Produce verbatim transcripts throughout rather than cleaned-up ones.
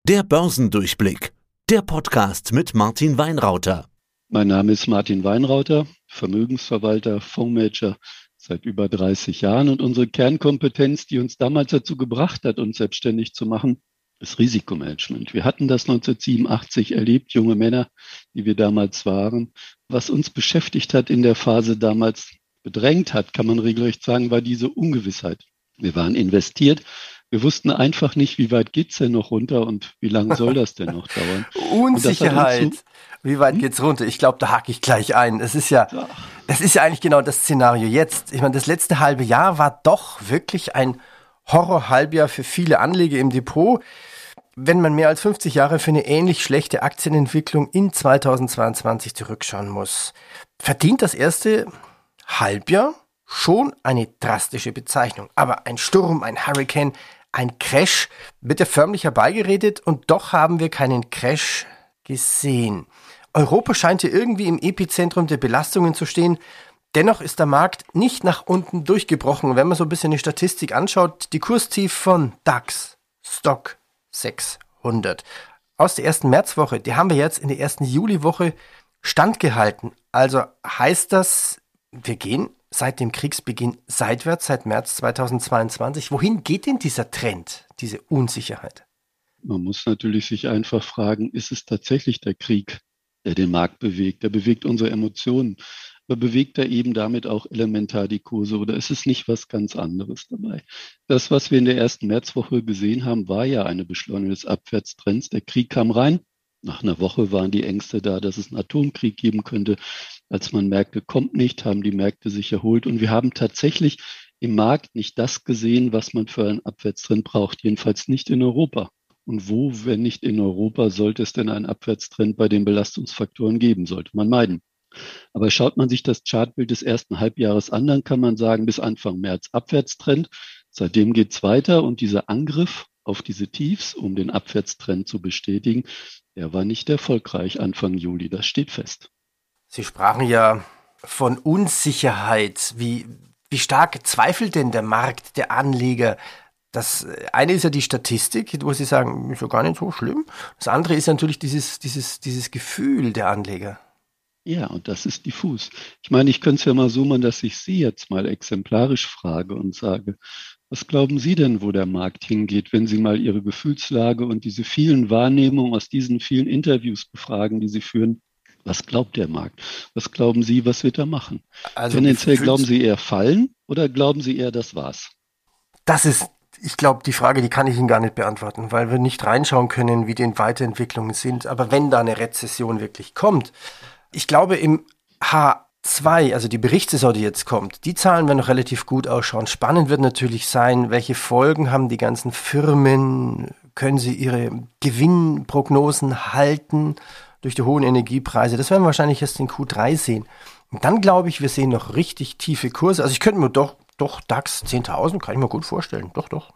Der Börsendurchblick, der Podcast mit Martin Weinrauter. Mein Name ist Martin Weinrauter, Vermögensverwalter, Fondsmanager seit über dreißig Jahren. Und unsere Kernkompetenz, die uns damals dazu gebracht hat, uns selbstständig zu machen, ist Risikomanagement. Wir hatten das neunzehnhundertsiebenundachtzig erlebt, junge Männer, die wir damals waren. Was uns beschäftigt hat in der Phase damals, bedrängt hat, kann man regelrecht sagen, war diese Ungewissheit. Wir waren investiert. Wir wussten einfach nicht, wie weit geht's denn noch runter und wie lange soll das denn noch dauern? Unsicherheit. So, wie weit hm? geht's runter? Ich glaube, da hake ich gleich ein. Es ist ja, das ist ja eigentlich genau das Szenario jetzt. Ich meine, das letzte halbe Jahr war doch wirklich ein Horror-Halbjahr für viele Anleger im Depot. Wenn man mehr als fünfzig Jahre für eine ähnlich schlechte Aktienentwicklung in zweitausendzweiundzwanzig zurückschauen muss, verdient das erste Halbjahr schon eine drastische Bezeichnung. Aber ein Sturm, ein Hurricane, ein Crash wird ja förmlich herbeigeredet und doch haben wir keinen Crash gesehen. Europa scheint hier irgendwie im Epizentrum der Belastungen zu stehen. Dennoch ist der Markt nicht nach unten durchgebrochen. Wenn man so ein bisschen die Statistik anschaut, die Kurstief von DAX, Stock sechshundert aus der ersten Märzwoche, die haben wir jetzt in der ersten Juliwoche standgehalten. Also heißt das, wir gehen seit dem Kriegsbeginn seitwärts, seit März zweitausendzweiundzwanzig. Wohin geht denn dieser Trend, diese Unsicherheit? Man muss natürlich sich einfach fragen, ist es tatsächlich der Krieg, der den Markt bewegt? Der bewegt unsere Emotionen, aber bewegt er eben damit auch elementar die Kurse oder ist es nicht was ganz anderes dabei? Das, was wir in der ersten Märzwoche gesehen haben, war ja eine Beschleunigung des Abwärtstrends. Der Krieg kam rein. Nach einer Woche waren die Ängste da, dass es einen Atomkrieg geben könnte. Als man merkte, kommt nicht, haben die Märkte sich erholt. Und wir haben tatsächlich im Markt nicht das gesehen, was man für einen Abwärtstrend braucht. Jedenfalls nicht in Europa. Und wo, wenn nicht in Europa, sollte es denn einen Abwärtstrend bei den Belastungsfaktoren geben? Sollte man meiden. Aber schaut man sich das Chartbild des ersten Halbjahres an, dann kann man sagen, bis Anfang März Abwärtstrend. Seitdem geht's weiter und dieser Angriff auf diese Tiefs, um den Abwärtstrend zu bestätigen, der war nicht erfolgreich Anfang Juli. Das steht fest. Sie sprachen ja von Unsicherheit. Wie, wie stark zweifelt denn der Markt, der Anleger? Das eine ist ja die Statistik, wo Sie sagen, ist ja gar nicht so schlimm. Das andere ist natürlich dieses, dieses, dieses Gefühl der Anleger. Ja, und das ist diffus. Ich meine, ich könnte es ja mal so machen, dass ich Sie jetzt mal exemplarisch frage und sage, was glauben Sie denn, wo der Markt hingeht, wenn Sie mal Ihre Gefühlslage und diese vielen Wahrnehmungen aus diesen vielen Interviews befragen, die Sie führen? Was glaubt der Markt? Was glauben Sie, was wird er machen? Also tendenziell glauben Sie eher fallen oder glauben Sie eher, das war's? Das ist, ich glaube, die Frage, die kann ich Ihnen gar nicht beantworten, weil wir nicht reinschauen können, wie die Weiterentwicklungen sind. Aber wenn da eine Rezession wirklich kommt, ich glaube im H zwei, also die Berichtssaison, die jetzt kommt, die Zahlen werden noch relativ gut ausschauen. Spannend wird natürlich sein, welche Folgen haben die ganzen Firmen, können sie ihre Gewinnprognosen halten durch die hohen Energiepreise. Das werden wir wahrscheinlich erst in Q drei sehen. Und dann glaube ich, wir sehen noch richtig tiefe Kurse. Also ich könnte mir doch, doch DAX zehntausend, kann ich mir gut vorstellen. Doch, doch.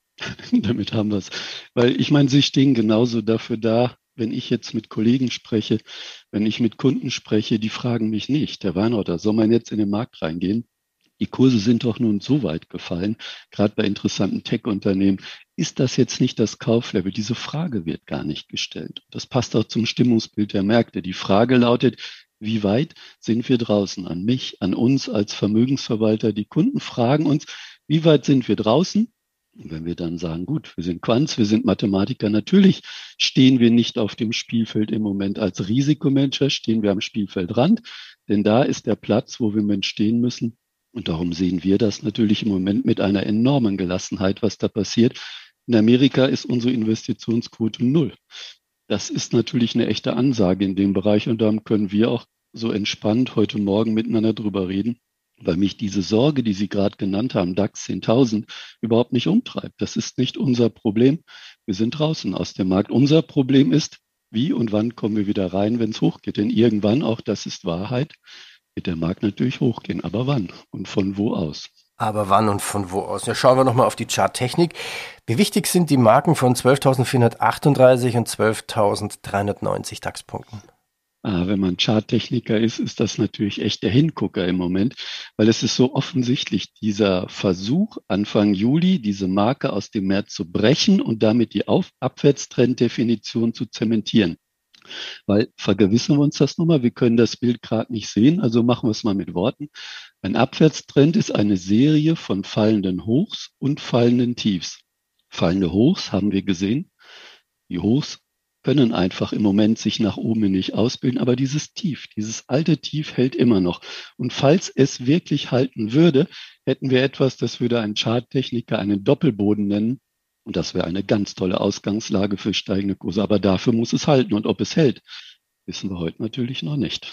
Damit haben wir es. Weil ich meine, Sie stehen genauso dafür da, wenn ich jetzt mit Kollegen spreche, wenn ich mit Kunden spreche, die fragen mich nicht, Herr Weinrauter, soll man jetzt in den Markt reingehen? Die Kurse sind doch nun so weit gefallen, gerade bei interessanten Tech-Unternehmen. Ist das jetzt nicht das Kauflevel? Diese Frage wird gar nicht gestellt. Das passt auch zum Stimmungsbild der Märkte. Die Frage lautet, wie weit sind wir draußen? An mich, an uns als Vermögensverwalter. Die Kunden fragen uns, wie weit sind wir draußen? Und wenn wir dann sagen, gut, wir sind Quants, wir sind Mathematiker, natürlich stehen wir nicht auf dem Spielfeld im Moment als Risikomanager, stehen wir am Spielfeldrand, denn da ist der Platz, wo wir Mensch stehen müssen. Und darum sehen wir das natürlich im Moment mit einer enormen Gelassenheit, was da passiert. In Amerika ist unsere Investitionsquote null. Das ist natürlich eine echte Ansage in dem Bereich und darum können wir auch so entspannt heute Morgen miteinander drüber reden, weil mich diese Sorge, die Sie gerade genannt haben, DAX zehntausend, überhaupt nicht umtreibt. Das ist nicht unser Problem. Wir sind draußen aus dem Markt. Unser Problem ist, wie und wann kommen wir wieder rein, wenn es hochgeht. Denn irgendwann, auch das ist Wahrheit, wird der Markt natürlich hochgehen. Aber wann und von wo aus? Aber wann und von wo aus? Ja, schauen wir nochmal auf die Charttechnik. Wie wichtig sind die Marken von zwölftausendvierhundertachtunddreißig und zwölftausenddreihundertneunzig DAX-Punkten? Ah, wenn man Charttechniker ist, ist das natürlich echt der Hingucker im Moment, weil es ist so offensichtlich, dieser Versuch, Anfang Juli diese Marke aus dem März zu brechen und damit die Auf- Abwärtstrenddefinition zu zementieren. Weil vergewissern wir uns das nochmal, wir können das Bild gerade nicht sehen, also machen wir es mal mit Worten. Ein Abwärtstrend ist eine Serie von fallenden Hochs und fallenden Tiefs. Fallende Hochs haben wir gesehen. Die Hochs können einfach im Moment sich nach oben nicht ausbilden, aber dieses Tief, dieses alte Tief hält immer noch. Und falls es wirklich halten würde, hätten wir etwas, das würde ein Charttechniker einen Doppelboden nennen. Und das wäre eine ganz tolle Ausgangslage für steigende Kurse. Aber dafür muss es halten. Und ob es hält, wissen wir heute natürlich noch nicht.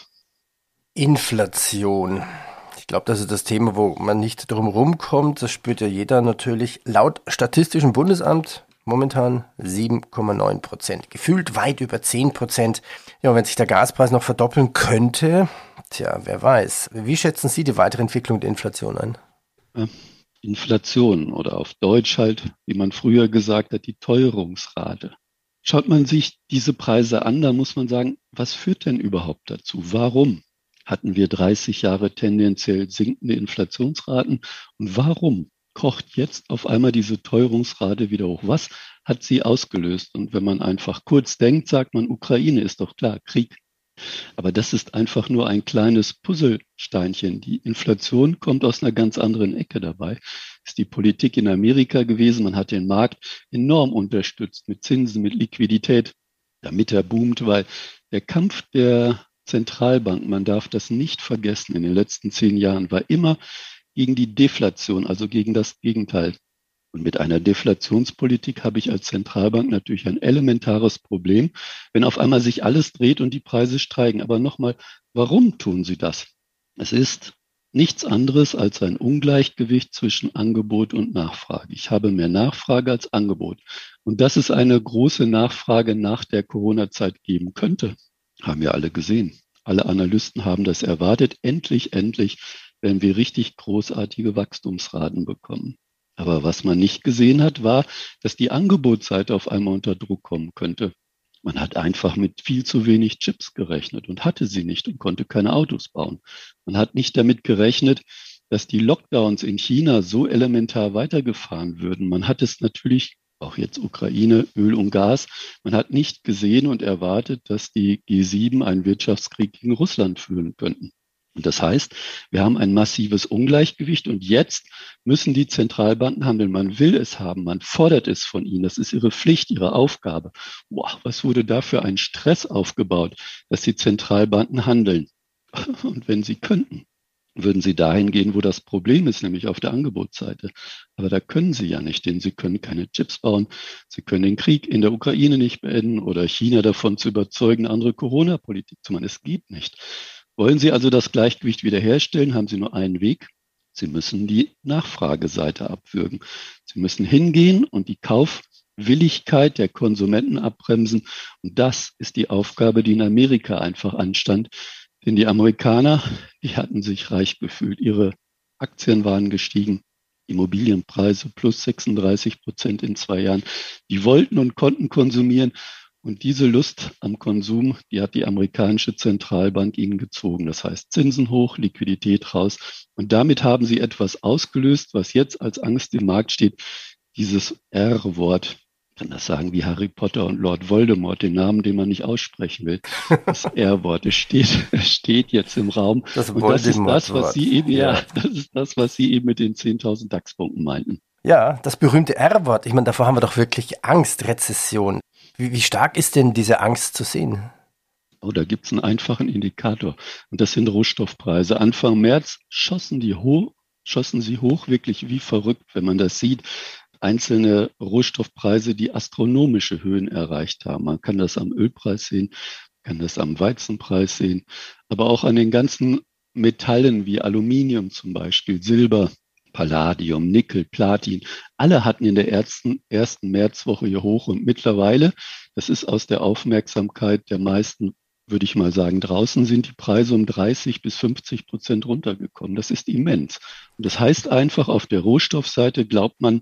Inflation. Ich glaube, das ist das Thema, wo man nicht drum rumkommt. Das spürt ja jeder natürlich. Laut Statistischem Bundesamt momentan sieben Komma neun Prozent. Gefühlt weit über zehn Prozent. Ja, und wenn sich der Gaspreis noch verdoppeln könnte, tja, wer weiß. Wie schätzen Sie die weitere Entwicklung der Inflation ein? Ja, Inflation oder auf Deutsch halt, wie man früher gesagt hat, die Teuerungsrate. Schaut man sich diese Preise an, da muss man sagen, was führt denn überhaupt dazu? Warum hatten wir dreißig Jahre tendenziell sinkende Inflationsraten? Und warum kocht jetzt auf einmal diese Teuerungsrate wieder hoch? Was hat sie ausgelöst? Und wenn man einfach kurz denkt, sagt man, Ukraine ist doch klar, Krieg. Aber das ist einfach nur ein kleines Puzzlesteinchen. Die Inflation kommt aus einer ganz anderen Ecke dabei. Ist die Politik in Amerika gewesen. Man hat den Markt enorm unterstützt mit Zinsen, mit Liquidität, damit er boomt, weil der Kampf der Zentralbank, man darf das nicht vergessen, in den letzten zehn Jahren war immer gegen die Deflation, also gegen das Gegenteil. Und mit einer Deflationspolitik habe ich als Zentralbank natürlich ein elementares Problem, wenn auf einmal sich alles dreht und die Preise steigen. Aber nochmal, warum tun sie das? Es ist nichts anderes als ein Ungleichgewicht zwischen Angebot und Nachfrage. Ich habe mehr Nachfrage als Angebot. Und dass es eine große Nachfrage nach der Corona-Zeit geben könnte, haben wir alle gesehen. Alle Analysten haben das erwartet. Endlich, endlich werden wir richtig großartige Wachstumsraten bekommen. Aber was man nicht gesehen hat, war, dass die Angebotsseite auf einmal unter Druck kommen könnte. Man hat einfach mit viel zu wenig Chips gerechnet und hatte sie nicht und konnte keine Autos bauen. Man hat nicht damit gerechnet, dass die Lockdowns in China so elementar weitergefahren würden. Man hat es natürlich, auch jetzt Ukraine, Öl und Gas, man hat nicht gesehen und erwartet, dass die G sieben einen Wirtschaftskrieg gegen Russland führen könnten. Und das heißt, wir haben ein massives Ungleichgewicht und jetzt müssen die Zentralbanken handeln. Man will es haben, man fordert es von ihnen. Das ist ihre Pflicht, ihre Aufgabe. Boah, was wurde da für ein Stress aufgebaut, dass die Zentralbanken handeln? Und wenn sie könnten, würden sie dahin gehen, wo das Problem ist, nämlich auf der Angebotsseite. Aber da können sie ja nicht, denn sie können keine Chips bauen. Sie können den Krieg in der Ukraine nicht beenden oder China davon zu überzeugen, andere Corona-Politik zu machen. Es geht nicht. Wollen Sie also das Gleichgewicht wiederherstellen, haben Sie nur einen Weg. Sie müssen die Nachfrageseite abwürgen. Sie müssen hingehen und die Kaufwilligkeit der Konsumenten abbremsen. Und das ist die Aufgabe, die in Amerika einfach anstand. Denn die Amerikaner, die hatten sich reich gefühlt. Ihre Aktien waren gestiegen. Immobilienpreise plus sechsunddreißig Prozent in zwei Jahren. Die wollten und konnten konsumieren. Und diese Lust am Konsum, die hat die amerikanische Zentralbank ihnen gezogen. Das heißt Zinsen hoch, Liquidität raus. Und damit haben sie etwas ausgelöst, was jetzt als Angst im Markt steht. Dieses R-Wort. Ich kann das sagen wie Harry Potter und Lord Voldemort, den Namen, den man nicht aussprechen will. Das R-Wort, es steht, es steht jetzt im Raum. Das und das ist das, was Sie eben, ja, ja, das ist das, was Sie eben mit den zehntausend DAX-Punkten meinten. Ja, das berühmte R-Wort. Ich meine, davor haben wir doch wirklich Angst, Rezession. Wie, wie stark ist denn diese Angst zu sehen? Oh, da gibt es einen einfachen Indikator. Und das sind Rohstoffpreise. Anfang März schossen die hoch, schossen sie hoch, wirklich wie verrückt, wenn man das sieht. Einzelne Rohstoffpreise, die astronomische Höhen erreicht haben. Man kann das am Ölpreis sehen, kann das am Weizenpreis sehen, aber auch an den ganzen Metallen wie Aluminium zum Beispiel, Silber, Palladium, Nickel, Platin. Alle hatten in der ersten, ersten Märzwoche hier hoch und mittlerweile, das ist aus der Aufmerksamkeit der meisten, würde ich mal sagen, draußen sind die Preise um dreißig bis fünfzig Prozent runtergekommen. Das ist immens. Und das heißt einfach, auf der Rohstoffseite glaubt man,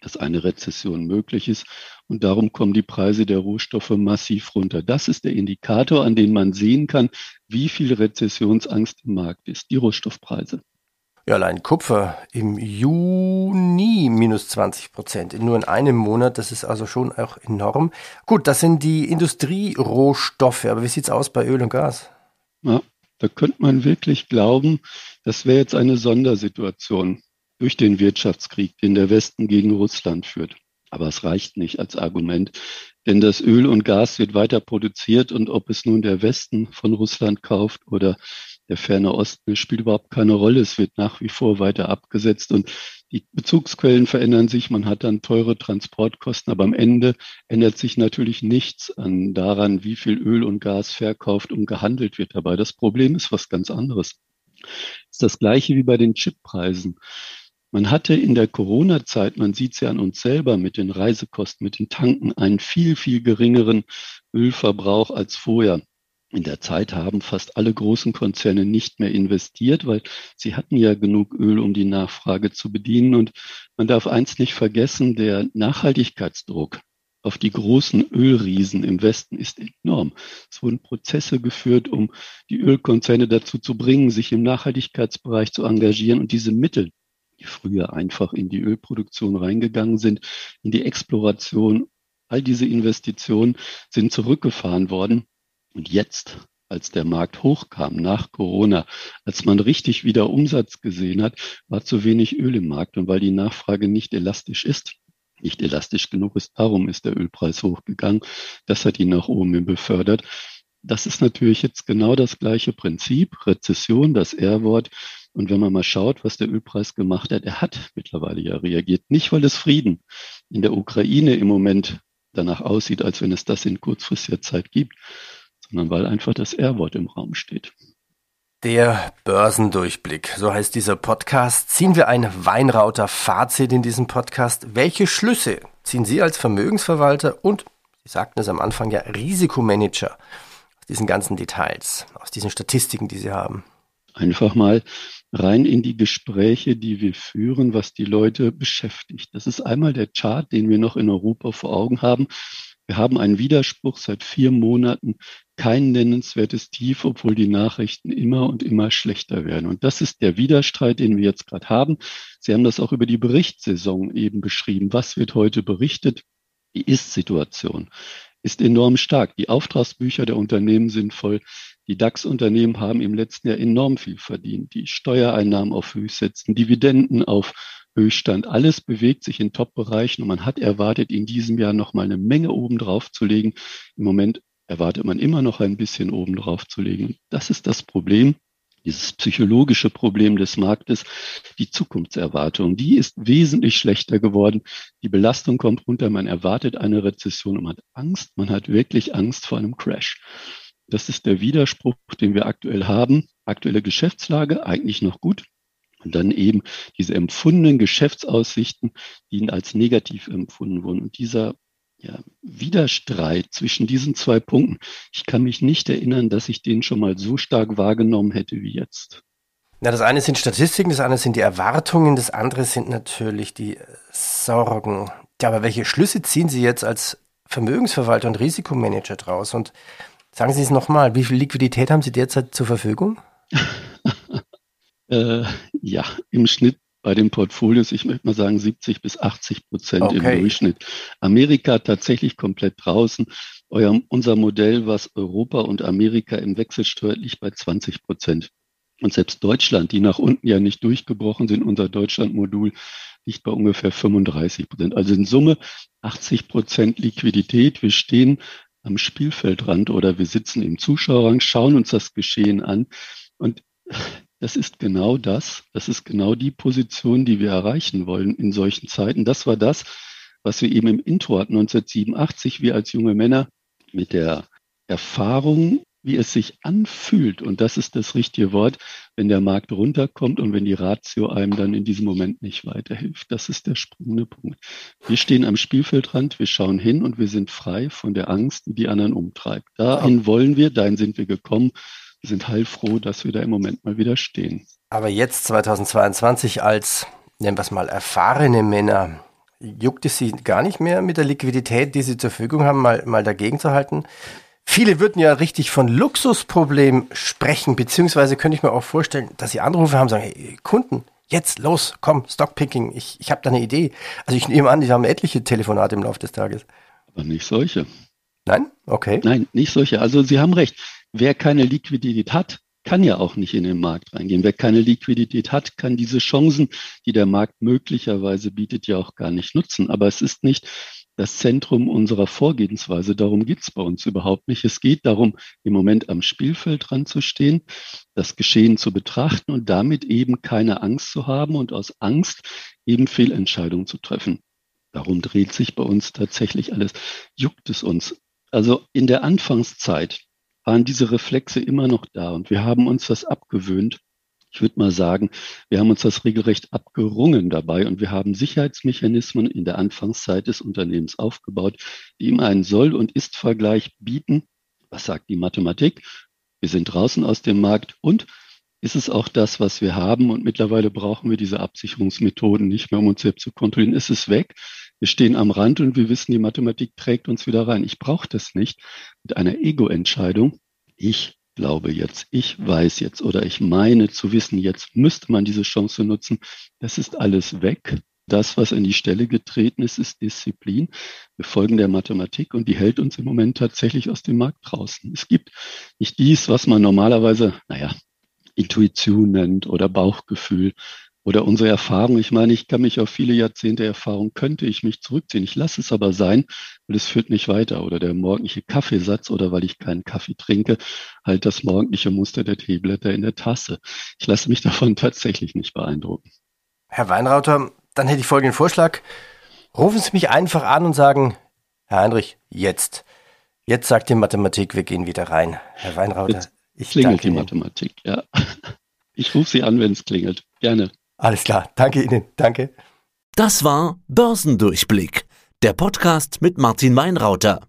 dass eine Rezession möglich ist. Und darum kommen die Preise der Rohstoffe massiv runter. Das ist der Indikator, an dem man sehen kann, wie viel Rezessionsangst im Markt ist, die Rohstoffpreise. Ja, allein Kupfer im Juni minus zwanzig Prozent, nur in einem Monat, das ist also schon auch enorm. Gut, das sind die Industrierohstoffe, aber wie sieht's aus bei Öl und Gas? Ja, da könnte man wirklich glauben, das wäre jetzt eine Sondersituation durch den Wirtschaftskrieg, den der Westen gegen Russland führt. Aber es reicht nicht als Argument, denn das Öl und Gas wird weiter produziert und ob es nun der Westen von Russland kauft oder der Ferne Osten, spielt überhaupt keine Rolle. Es wird nach wie vor weiter abgesetzt und die Bezugsquellen verändern sich. Man hat dann teure Transportkosten, aber am Ende ändert sich natürlich nichts an daran, wie viel Öl und Gas verkauft und gehandelt wird dabei. Das Problem ist was ganz anderes. Es ist das Gleiche wie bei den Chippreisen. Man hatte in der Corona-Zeit, man sieht es ja an uns selber mit den Reisekosten, mit den Tanken, einen viel, viel geringeren Ölverbrauch als vorher. In der Zeit haben fast alle großen Konzerne nicht mehr investiert, weil sie hatten ja genug Öl, um die Nachfrage zu bedienen. Und man darf eins nicht vergessen, der Nachhaltigkeitsdruck auf die großen Ölriesen im Westen ist enorm. Es wurden Prozesse geführt, um die Ölkonzerne dazu zu bringen, sich im Nachhaltigkeitsbereich zu engagieren. Und diese Mittel, die früher einfach in die Ölproduktion reingegangen sind, in die Exploration, all diese Investitionen sind zurückgefahren worden. Und jetzt, als der Markt hochkam nach Corona, als man richtig wieder Umsatz gesehen hat, war zu wenig Öl im Markt. Und weil die Nachfrage nicht elastisch ist, nicht elastisch genug ist, darum ist der Ölpreis hochgegangen. Das hat ihn nach oben hin befördert. Das ist natürlich jetzt genau das gleiche Prinzip, Rezession, das R-Wort. Und wenn man mal schaut, was der Ölpreis gemacht hat, er hat mittlerweile ja reagiert. Nicht, weil es Frieden in der Ukraine im Moment danach aussieht, als wenn es das in kurzfristiger Zeit gibt, sondern weil einfach das R-Wort im Raum steht. Der Börsendurchblick, so heißt dieser Podcast. Ziehen wir ein Weinrauter-Fazit in diesem Podcast. Welche Schlüsse ziehen Sie als Vermögensverwalter und, Sie sagten es am Anfang ja, Risikomanager aus diesen ganzen Details, aus diesen Statistiken, die Sie haben? Einfach mal rein in die Gespräche, die wir führen, was die Leute beschäftigt. Das ist einmal der Chart, den wir noch in Europa vor Augen haben. Wir haben einen Widerspruch seit vier Monaten, kein nennenswertes Tief, obwohl die Nachrichten immer und immer schlechter werden. Und das ist der Widerstreit, den wir jetzt gerade haben. Sie haben das auch über die Berichtssaison eben beschrieben. Was wird heute berichtet? Die Ist-Situation ist enorm stark. Die Auftragsbücher der Unternehmen sind voll. Die DAX-Unternehmen haben im letzten Jahr enorm viel verdient. Die Steuereinnahmen auf Höchstsätzen, Dividenden auf Höchststand, alles bewegt sich in Top-Bereichen und man hat erwartet, in diesem Jahr noch mal eine Menge obendrauf zu legen. Im Moment erwartet man immer noch ein bisschen obendrauf zu legen. Das ist das Problem, dieses psychologische Problem des Marktes, die Zukunftserwartung. Die ist wesentlich schlechter geworden. Die Belastung kommt runter, man erwartet eine Rezession und man hat Angst, man hat wirklich Angst vor einem Crash. Das ist der Widerspruch, den wir aktuell haben. Aktuelle Geschäftslage, eigentlich noch gut. Und dann eben diese empfundenen Geschäftsaussichten, die als negativ empfunden wurden. Und dieser ja, Widerstreit zwischen diesen zwei Punkten, ich kann mich nicht erinnern, dass ich den schon mal so stark wahrgenommen hätte wie jetzt. Na, das eine sind Statistiken, das andere sind die Erwartungen, das andere sind natürlich die Sorgen. Ja, aber welche Schlüsse ziehen Sie jetzt als Vermögensverwalter und Risikomanager draus? Und sagen Sie es nochmal, wie viel Liquidität haben Sie derzeit zur Verfügung? Äh, ja, im Schnitt bei den Portfolios, ich möchte mal sagen siebzig bis achtzig Prozent okay. Im Durchschnitt. Amerika tatsächlich komplett draußen. Euer, unser Modell, was Europa und Amerika im Wechsel steuert, liegt bei zwanzig Prozent. Und selbst Deutschland, die nach unten ja nicht durchgebrochen sind, unser Deutschland-Modul liegt bei ungefähr fünfunddreißig Prozent. Also in Summe achtzig Prozent Liquidität. Wir stehen am Spielfeldrand oder wir sitzen im Zuschauerrang, schauen uns das Geschehen an und das ist genau das, das ist genau die Position, die wir erreichen wollen in solchen Zeiten. Das war das, was wir eben im Intro hatten, neunzehnhundertsiebenundachtzig, wir als junge Männer mit der Erfahrung, wie es sich anfühlt. Und das ist das richtige Wort, wenn der Markt runterkommt und wenn die Ratio einem dann in diesem Moment nicht weiterhilft. Das ist der springende Punkt. Wir stehen am Spielfeldrand, wir schauen hin und wir sind frei von der Angst, die die anderen umtreibt. Dahin wollen wir, dahin sind wir gekommen. Wir sind heilfroh, dass wir da im Moment mal wieder stehen. Aber jetzt zweitausendzweiundzwanzig als, nennen wir es mal, erfahrene Männer, juckt es Sie gar nicht mehr mit der Liquidität, die Sie zur Verfügung haben, mal, mal dagegen zu halten? Viele würden ja richtig von Luxusproblem sprechen, beziehungsweise könnte ich mir auch vorstellen, dass Sie Anrufe haben und sagen, hey, Kunden, jetzt los, komm, Stockpicking, ich, ich habe da eine Idee. Also ich nehme an, die haben etliche Telefonate im Laufe des Tages. Aber nicht solche. Nein? Okay. Nein, nicht solche. Also Sie haben recht. Wer keine Liquidität hat, kann ja auch nicht in den Markt reingehen. Wer keine Liquidität hat, kann diese Chancen, die der Markt möglicherweise bietet, ja auch gar nicht nutzen. Aber es ist nicht das Zentrum unserer Vorgehensweise. Darum geht es bei uns überhaupt nicht. Es geht darum, im Moment am Spielfeld dran zu stehen, das Geschehen zu betrachten und damit eben keine Angst zu haben und aus Angst eben Fehlentscheidungen zu treffen. Darum dreht sich bei uns tatsächlich alles. Juckt es uns? Also in der Anfangszeit waren diese Reflexe immer noch da und wir haben uns das abgewöhnt. Ich würde mal sagen, wir haben uns das regelrecht abgerungen dabei und wir haben Sicherheitsmechanismen in der Anfangszeit des Unternehmens aufgebaut, die ihm einen Soll- und Ist-Vergleich bieten. Was sagt die Mathematik? Wir sind draußen aus dem Markt und ist es auch das, was wir haben und mittlerweile brauchen wir diese Absicherungsmethoden nicht mehr, um uns selbst zu kontrollieren. Ist es weg? Wir stehen am Rand und wir wissen, die Mathematik trägt uns wieder rein. Ich brauche das nicht mit einer Ego-Entscheidung. Ich glaube jetzt, ich weiß jetzt oder ich meine zu wissen, jetzt müsste man diese Chance nutzen. Das ist alles weg. Das, was an die Stelle getreten ist, ist Disziplin. Wir folgen der Mathematik und die hält uns im Moment tatsächlich aus dem Markt draußen. Es gibt nicht dies, was man normalerweise, naja, Intuition nennt oder Bauchgefühl oder unsere Erfahrung. Ich meine, ich kann mich auf viele Jahrzehnte Erfahrung, könnte ich mich zurückziehen. Ich lasse es aber sein, weil es führt nicht weiter. Oder der morgendliche Kaffeesatz oder weil ich keinen Kaffee trinke, halt das morgendliche Muster der Teeblätter in der Tasse. Ich lasse mich davon tatsächlich nicht beeindrucken. Herr Weinrauter, dann hätte ich folgenden Vorschlag. Rufen Sie mich einfach an und sagen, Herr Heinrich, jetzt. Jetzt sagt die Mathematik, wir gehen wieder rein. Herr Weinrauter, jetzt ich klingelt danke die Ihnen. Mathematik, ja. Ich rufe Sie an, wenn es klingelt. Gerne. Alles klar, danke Ihnen, danke. Das war Börsendurchblick, der Podcast mit Martin Weinrauter.